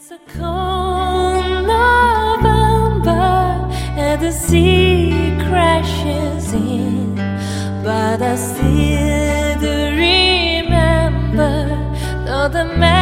It's a cold November and the sea crashes in, but I still do remember though the